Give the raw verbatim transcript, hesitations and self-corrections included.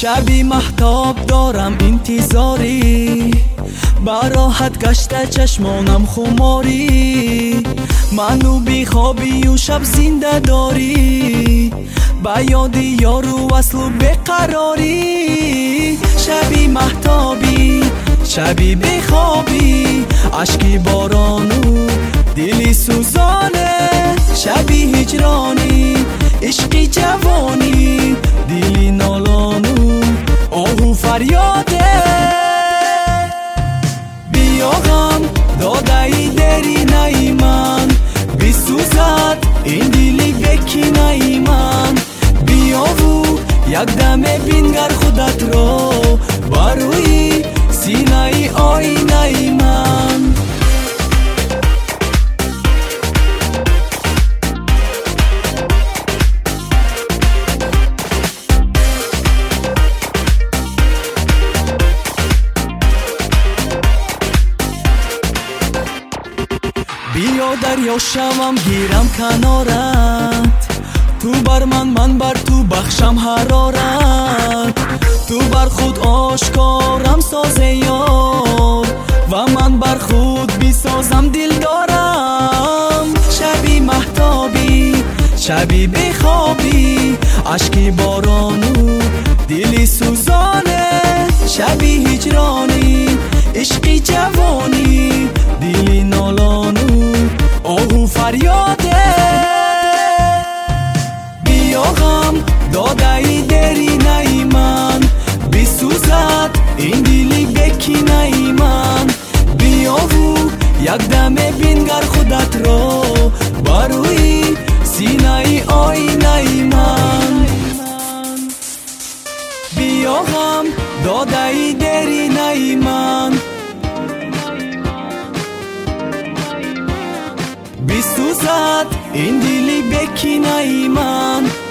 شبی مهتاب دارم انتظاری، براحت گشته چشمانم خماری، منو بی خوابی و شب زنده داری، با یادی یارو وصل و بقراری. شبی مهتابی شبی بی خوابی، عشقی بارانو دلی سوزانه، شبی هجرانی عشقی جوانی، دلی نالانو آهو فریاده. بیا غم داده ای دری نی من، بسوزد این دلی بکنه ای من. بیا و یک دمه بینگر خودت رو، بروی سینه ای آینه ای من. بیا دریا شوم گیرم کنارت، تو بر من من بر تو بخشم حرارت، تو بر خود آشکارم ساز یار و من بر خود بسازم دل دارم. شبی مهتابی شبی بی خوابی، عشقی بارانو دلی سوزانه، شبی هجرانی عشقی جوانی، دلی نالانو آهو فریاده. بیا غم داده ای دری نی من، بسوزد این دلی بکنه ای من. بیا و یک دمه بینگر خودت رو، بروی سینه ای آینه ای من. بیا غم داده ای دری نی من، بسوزد این دلی بکنه ای من.